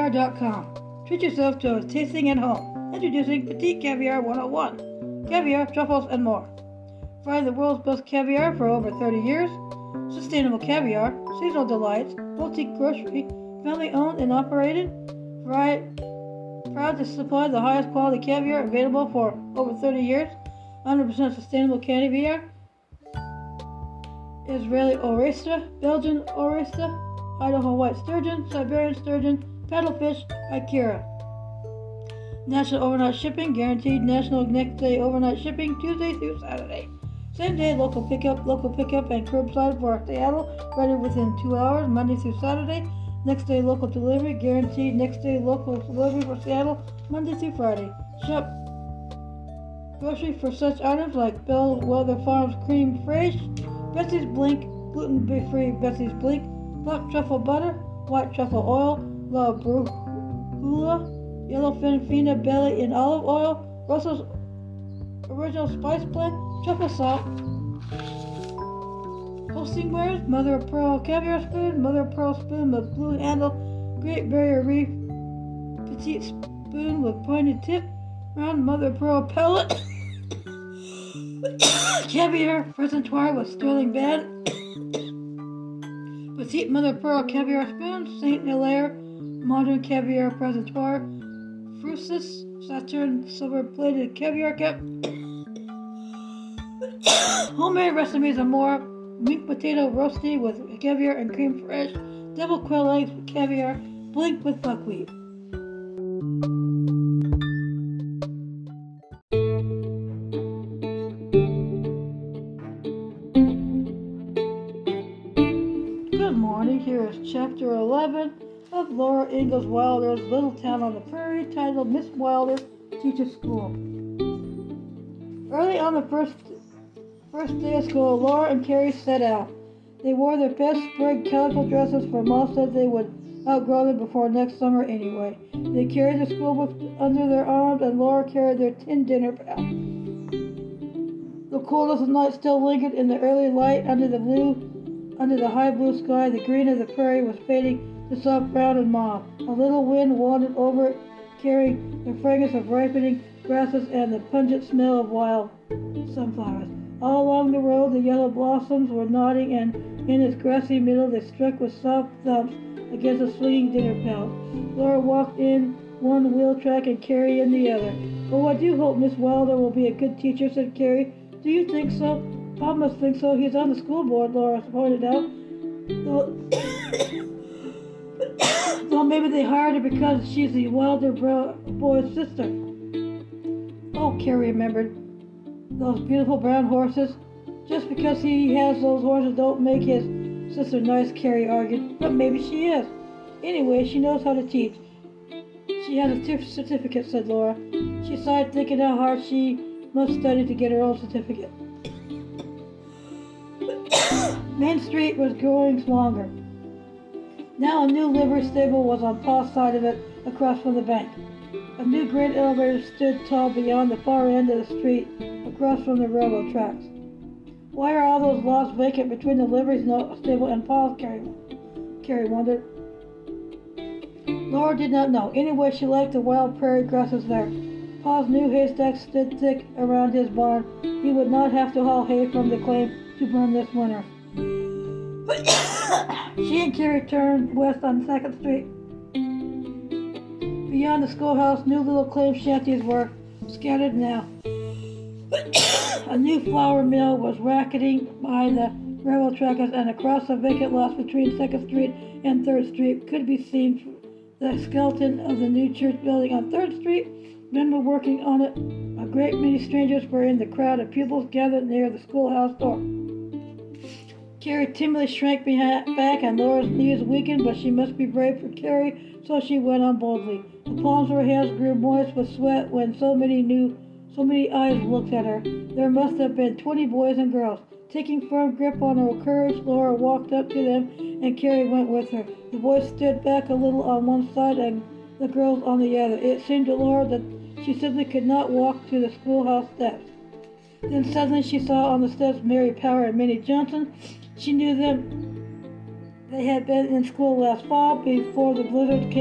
PetiteCaviar.com. Treat yourself to a tasting at home. Introducing Petite Caviar 101. Caviar, truffles, and more. Find the world's best caviar for over 30 years. Sustainable caviar, seasonal delights, boutique grocery, family owned and operated. Proud to supply the highest quality caviar available for over 30 years. 100% sustainable caviar. Israeli Oyster, Belgian Oyster, Idaho White Sturgeon, Siberian Sturgeon, Paddlefish, Ikera. National overnight shipping, guaranteed national next day overnight shipping, Tuesday through Saturday. Same day local pickup, and curbside for Seattle, ready within 2 hours, Monday through Saturday. Next day local delivery, guaranteed next day local delivery for Seattle, Monday through Friday. Shop grocery for such items like Bellwether Farms Cream Fraiche, Betsy's Blink, gluten-free Betsy's Blink, black truffle butter, white truffle oil, La Brugula, yellowfin fina belly in olive oil, Russell's original spice blend, truffle salt, hosting wares, mother of pearl caviar spoon, mother of pearl spoon with blue handle, Great Barrier Reef petite spoon with pointed tip, round mother of pearl pellet, caviar presentoir with sterling band, petite mother of pearl caviar spoon, Saint Hilaire modern caviar presentoir, Frusis Saturn silver plated caviar cup, homemade recipes and more, meat potato roasty with caviar and creme fraiche, devil quail eggs with caviar, blink with buckwheat. Good morning, here is chapter 11 of Laura Ingalls Wilder's Little Town on the Prairie, titled Miss Wilder Teaches School. Early on the first day of school, Laura and Carrie set out. They wore their best sprig colorful dresses, for Ma said they would outgrow them before next summer anyway. They carried their school books under their arms, and Laura carried their tin dinner pail. The coolness of night still lingered in the early light under the high blue sky. The green of the prairie was fading to soft brown and mauve. A little wind wandered over it, carrying the fragrance of ripening grasses and the pungent smell of wild sunflowers. All along the road, the yellow blossoms were nodding, and in its grassy middle they struck with soft thumps against the swinging dinner pail. Laura walked in one wheel track and Carrie in the other. "Oh, I do hope Miss Wilder will be a good teacher," said Carrie. "Do you think so?" "Bob must think so. He's on the school board," Laura pointed out. Well, maybe they hired her because she's the Wilder boy's sister. Oh, Carrie remembered. Those beautiful brown horses. Just because he has those horses don't make his sister nice, Carrie argued. But maybe she is. Anyway, she knows how to teach. She has a certificate, said Laura. She sighed, thinking how hard she must study to get her own certificate. Main Street was growing longer. Now a new livery stable was on Pa's side of it, across from the bank. A new grain elevator stood tall beyond the far end of the street, across from the railroad tracks. Why are all those lots vacant between the livery stable and Pa's? Carrie wondered. Laura did not know. Anyway, she liked the wild prairie grasses there. Pa's new haystack stood thick around his barn. He would not have to haul hay from the claim to burn this winter. She and Carrie turned west on 2nd Street. Beyond the schoolhouse, new little claim shanties were scattered now. A new flour mill was racketing behind the railroad tracks, and across the vacant lots between 2nd Street and 3rd Street could be seen the skeleton of the new church building on 3rd Street. Men were working on it. A great many strangers were in the crowd of pupils gathered near the schoolhouse door. Carrie timidly shrank back, and Laura's knees weakened, but she must be brave for Carrie, so she went on boldly. The palms of her hands grew moist with sweat when so many eyes looked at her. There must have been 20 boys and girls. Taking firm grip on her courage, Laura walked up to them, and Carrie went with her. The boys stood back a little on one side and the girls on the other. It seemed to Laura that she simply could not walk to the schoolhouse steps. Then suddenly she saw on the steps Mary Power and Minnie Johnson. She knew them. They had been in school last fall before the blizzard came.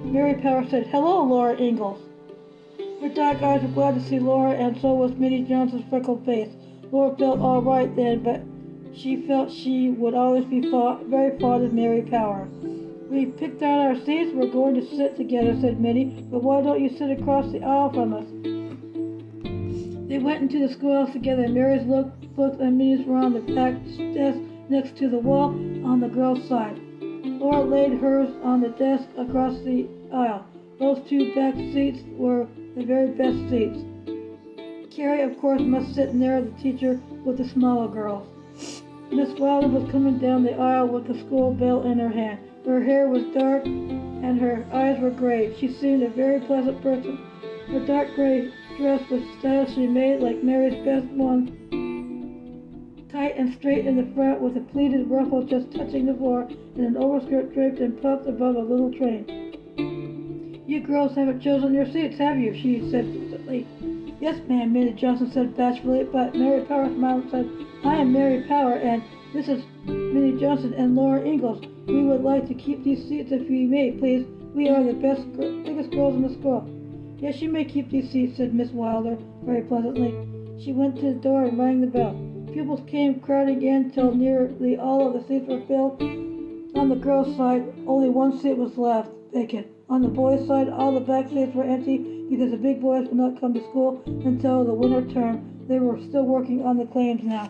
Mary Power said, "Hello, Laura Ingalls." Her dark eyes were glad to see Laura, and so was Minnie Johnson's freckled face. Laura felt all right then, but she felt she would always be very fond of Mary Power. "We picked out our seats. We're going to sit together," said Minnie. "But why don't you sit across the aisle from us?" They went into the schoolhouse together. Mary's books and Minnie's were on the back desk next to the wall on the girls' side. Laura laid hers on the desk across the aisle. Those two back seats were the very best seats. Carrie, of course, must sit near the teacher with the smaller girls. Miss Wilder was coming down the aisle with the school bell in her hand. Her hair was dark and her eyes were gray. She seemed a very pleasant person. Her dark gray dress was stylishly made, like Mary's best one, tight and straight in the front, with a pleated ruffle just touching the floor, and an overskirt draped and puffed above a little train. "You girls haven't chosen your seats, have you?" she said pleasantly. "Yes, ma'am," Minnie Johnson said bashfully, but Mary Power smiled and said, "I am Mary Power, and this is Minnie Johnson and Laura Ingalls. We would like to keep these seats if we may, please. We are the biggest girls in the school." "Yes, you may keep these seats," said Miss Wilder very pleasantly. She went to the door and rang the bell. Pupils came crowding in till nearly all of the seats were filled. On the girls' side, only one seat was left vacant. On the boys' side, all the back seats were empty because the big boys would not come to school until the winter term. They were still working on the claims now.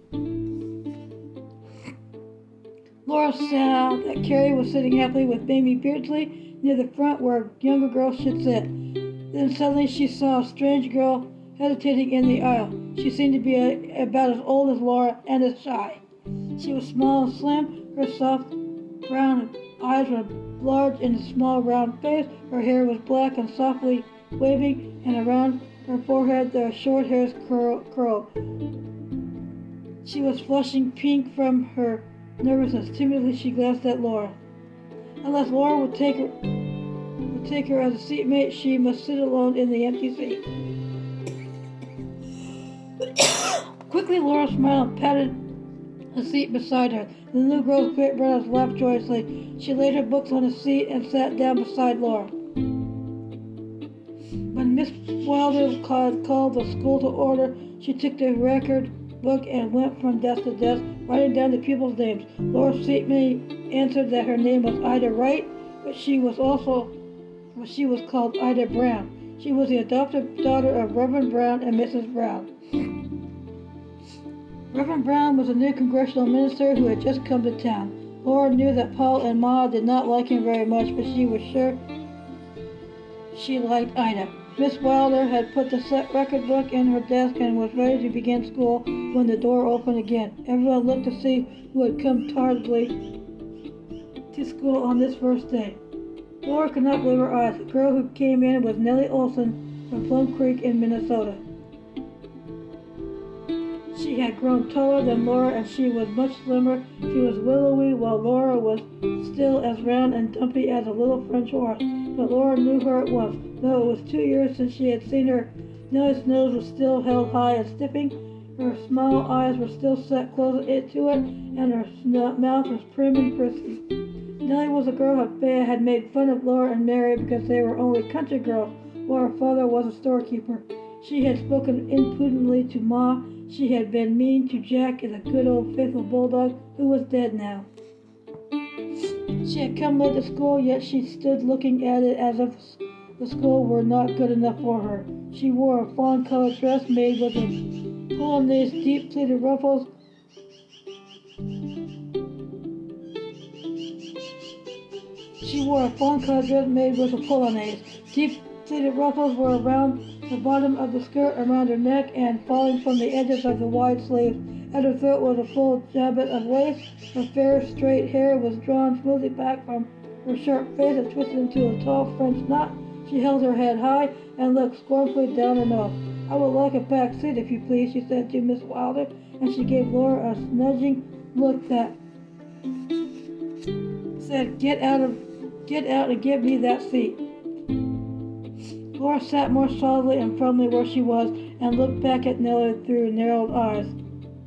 Laura saw that Carrie was sitting happily with Mamie Beardsley near the front where younger girls should sit. Then suddenly she saw a strange girl hesitating in the aisle. She seemed to be about as old as Laura and as shy. She was small and slim. Her soft brown eyes were large in a small round face. Her hair was black and softly waving, and around her forehead the short hairs curled. She was flushing pink from her nervousness. Timidly she glanced at Laura. Unless Laura would take her as a seatmate, she must sit alone in the empty seat. Quickly Laura smiled and patted the seat beside her. The little girl's great brothers laughed joyously. She laid her books on a seat and sat down beside Laura. When Miss Wilder called the school to order, she took the record book and went from desk to desk, writing down the pupils' names. Laura's seatmate answered that her name was Ida Wright, but she was called Ida Brown. She was the adopted daughter of Reverend Brown and Mrs. Brown. Reverend Brown was a new congressional minister who had just come to town. Laura knew that Paul and Ma did not like him very much, but she was sure she liked Ida. Miss Wilder had put the record book in her desk and was ready to begin school when the door opened again. Everyone looked to see who had come tardily to school on this first day. Laura could not believe her eyes. The girl who came in was Nellie Olson from Plum Creek in Minnesota. She had grown taller than Laura, and she was much slimmer. She was willowy, while Laura was still as round and dumpy as a little French horse. But Laura knew her at once. Though it was 2 years since she had seen her, Nellie's nose was still held high and stiffing. Her small eyes were still set close to it, and her mouth was prim and prissy. Nellie was a girl who had made fun of Laura and Mary because they were only country girls, while her father was a storekeeper. She had spoken impudently to Ma. She had been mean to Jack, the good old faithful bulldog, who was dead now. She had come late to school, yet she stood looking at it as if the school were not good enough for her. She wore a fawn-colored dress made with a polonaise, deep pleated ruffles. Deep pleated ruffles were around the bottom of the skirt, around her neck, and falling from the edges of the wide sleeves. At her throat was a full jabot of lace. Her fair, straight hair was drawn smoothly back from her sharp face and twisted into a tall French knot. She held her head high and looked scornfully down her nose. "I would like a back seat, if you please," she said to Miss Wilder, and she gave Laura a nudging look that said, Get out and give me that seat." Laura sat more solidly and firmly where she was and looked back at Nellie through narrowed eyes.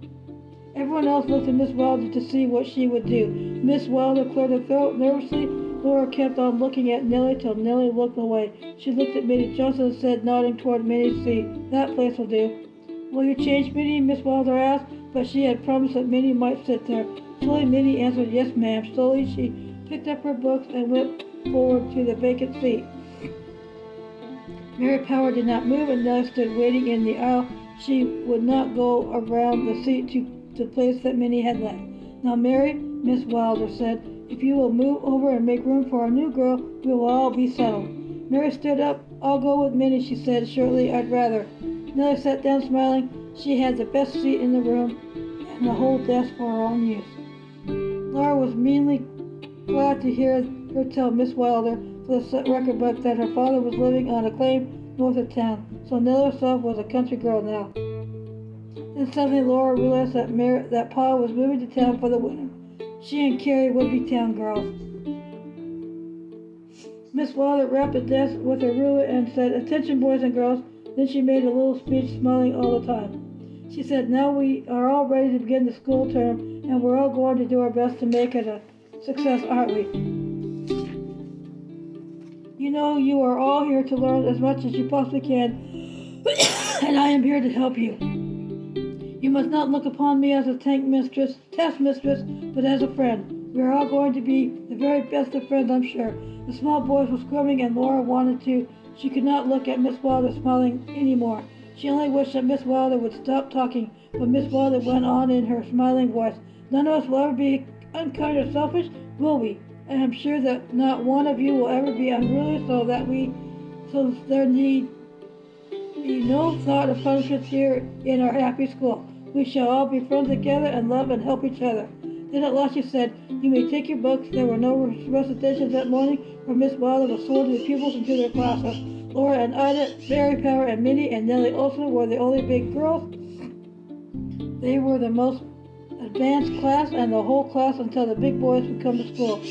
Everyone else looked at Miss Wilder to see what she would do. Miss Wilder cleared her throat nervously Laura kept on looking at Nellie till Nellie looked away. She looked at Minnie Johnson and said, nodding toward Minnie's seat, "That place will do." "Will you change, Minnie?" Miss Wilder asked, but she had promised that Minnie might sit there. Slowly Minnie answered, "Yes, ma'am." Slowly she picked up her books and went forward to the vacant seat. Mary Power did not move, and Nellie stood waiting in the aisle. She would not go around the seat to the place that Minnie had left. "Now, Mary," Miss Wilder said, "if you will move over and make room for our new girl, we will all be settled." Mary stood up. "I'll go with Minnie," she said shortly. "I'd rather." Nellie sat down smiling. She had the best seat in the room and the whole desk for her own use. Laura was meanly glad to hear her tell Miss Wilder for the record book that her father was living on a claim north of town, so Nellie herself was a country girl now. Then suddenly Laura realized that Pa was moving to town for the winter. She and Carrie would be town girls. Miss Wilder rapped the desk with her ruler and said, "Attention, boys and girls." Then she made a little speech, smiling all the time. She said, "Now we are all ready to begin the school term, and we're all going to do our best to make it a success, aren't we? You know you are all here to learn as much as you possibly can, and I am here to help you. You must not look upon me as a test mistress, but as a friend. We are all going to be the very best of friends, I'm sure." The small boys were squirming, and Laura wanted to. She could not look at Miss Wilder smiling any more. She only wished that Miss Wilder would stop talking, but Miss Wilder went on in her smiling voice. "None of us will ever be unkind or selfish, will we? And I'm sure that not one of you will ever be unruly, so there need be no thought of punishment here in our happy school. We shall all be friends together and love and help each other." Then at last she said, "You may take your books." There were no recitations that morning, for Miss Wilder was sorting the pupils into their classes. Laura and Ida, Mary Power and Minnie and Nellie Olson were the only big girls. They were the most advanced class and the whole class until the big boys would come to school.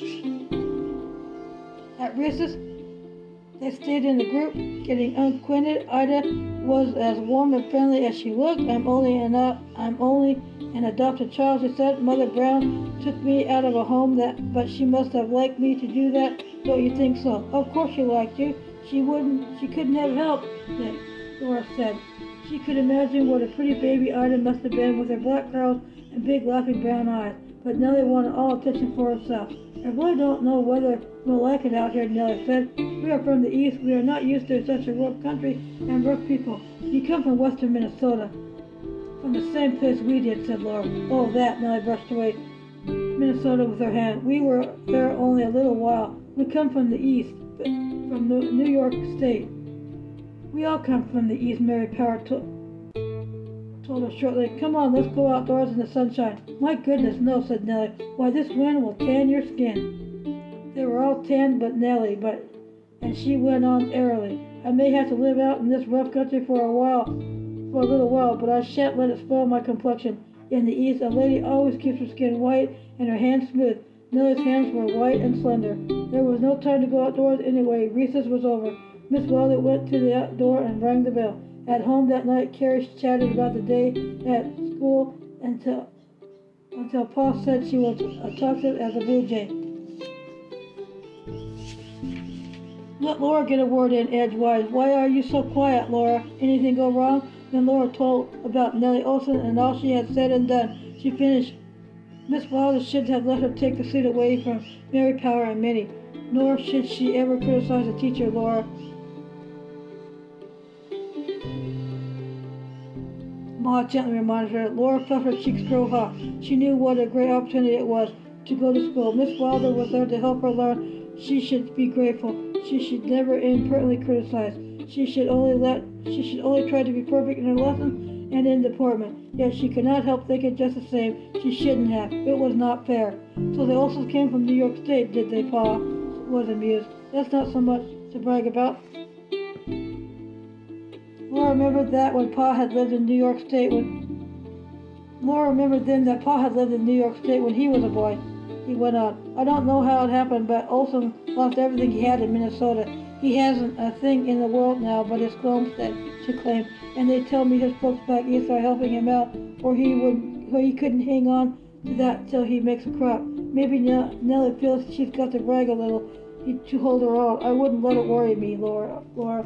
At recess, they stayed in the group, getting unacquainted. Ida was as warm and friendly as she looked. I'm only an adopted child," she said. "Mother Brown took me out of a home but she must have liked me to do that. Don't you think so?" "Of course she liked you. She couldn't have helped it," Laura said. She could imagine what a pretty baby Ida must have been with her black curls and big laughing brown eyes. But Nellie wanted all attention for herself. "I really don't know whether we'll like it out here," Nellie said. "We are from the East. We are not used to such a rough country and rough people. You come from western Minnesota." "From the same place we did," said Laura. "Oh, that," Nellie brushed away Minnesota with her hand. "We were there only a little while. We come from the East, from New York State." "We all come from the East," Mary Power told her shortly. "Come on, let's go outdoors in the sunshine." "My goodness, no," said Nellie. "Why, this wind will tan your skin." They were all tanned but Nellie, and she went on airily. "I may have to live out in this rough country for a little while, but I shan't let it spoil my complexion. In the East, a lady always keeps her skin white and her hands smooth." Nellie's hands were white and slender. There was no time to go outdoors anyway. Recess was over. Miss Wilder went to the door and rang the bell. At home that night, Carrie chatted about the day at school until Pa said she was as talkative as a blue jay. Let Laura get a word in edgewise. "Why are you so quiet, Laura? Anything go wrong?" Then Laura told about Nellie Olson and all she had said and done. She finished. Miss Wilder should have let her take the seat away from Mary Power and Minnie. Nor should she ever criticize a teacher, Laura. Ma gently reminded her. Laura felt her cheeks grow hot. She knew what a great opportunity it was to go to school. Miss Wilder was there to help her learn. She should be grateful. She should never impertinently criticize. She should only try to be perfect in her lessons and in deportment. Yet she could not help thinking just the same. She shouldn't have. It was not fair. So the Olsons came from New York State, did they, Pa? Was amused. That's not so much to brag about. Laura remembered that when Pa had lived in New York State Laura remembered then that Pa had lived in New York State when he was a boy. He went on. "I don't know how it happened, but Olson lost everything he had in Minnesota. He hasn't a thing in the world now but his homestead," she claimed. "And they tell me his folks back east are helping him out, or he couldn't hang on to that till he makes a crop." Maybe Nellie feels she's got to brag a little to hold her own. I wouldn't let it worry me, Laura.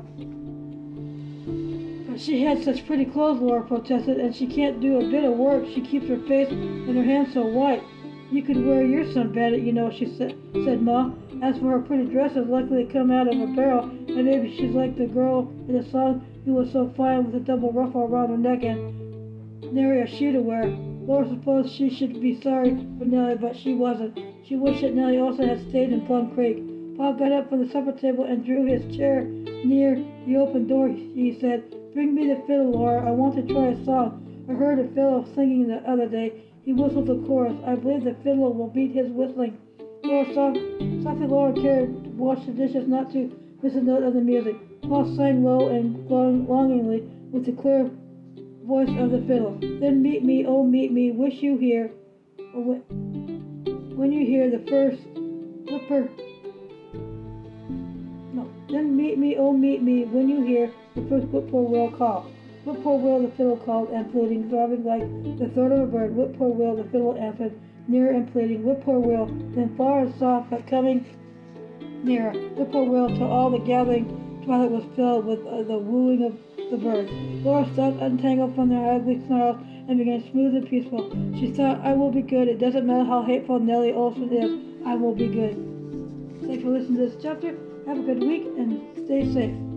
But she had such pretty clothes, Laura protested, and she can't do a bit of work. She keeps her face and her hands so white. You could wear your sunbonnet, you know, she said Ma. As for her pretty dresses likely to come out of a barrel, and maybe she's like the girl in the song who was so fine with a double ruffle around her neck and nary a shoe to wear. Laura supposed she should be sorry for Nellie, but she wasn't. She wished that Nellie also had stayed in Plum Creek. Pa got up from the supper table and drew his chair near the open door. He said, "Bring me the fiddle, Laura. I want to try a song. I heard a fellow singing the other day. He whistled the chorus. I believe the fiddler will beat his whistling." Softly Laura cared to wash the dishes not to miss a note of the music. Pa sang low and longingly with the clear voice of the fiddle. Then meet me, oh meet me, wish you here. When you hear the first whipper. No. Then meet me, oh meet me, when you hear the first whippoorwill call. Whippoorwill, the fiddle called, and fluting, throbbing like the throat of a bird. Whippoorwill, the fiddle answered, nearer and pleading. Whippoorwill, then far and soft, but coming nearer. Whippoorwill, till all the gathering twilight was filled with the wooing of the bird. Laura stopped, untangled from their ugly snarls, and began smooth and peaceful. She thought, I will be good. It doesn't matter how hateful Nellie Olson is. I will be good. Thanks for listening to this chapter. Have a good week and stay safe.